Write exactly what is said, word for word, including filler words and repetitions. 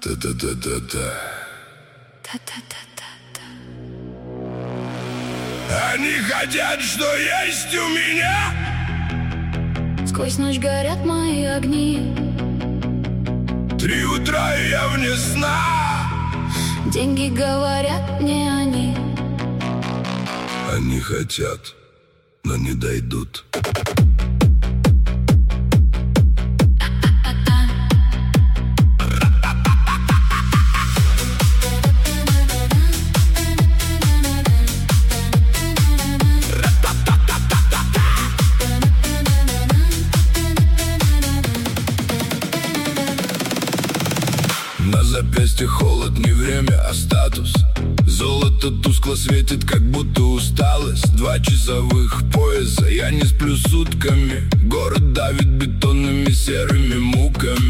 Та-та-та-та-та. Та-та-та-та-та. Они хотят, что есть у меня. Сквозь ночь горят мои огни. Три утра и я вне сна. Деньги говорят мне они. Они хотят, но не дойдут. На запястье холод, не время, а статус. Золото тускло светит, как будто усталость. Два часовых пояса, я не сплю сутками. Город давит бетонными серыми муками.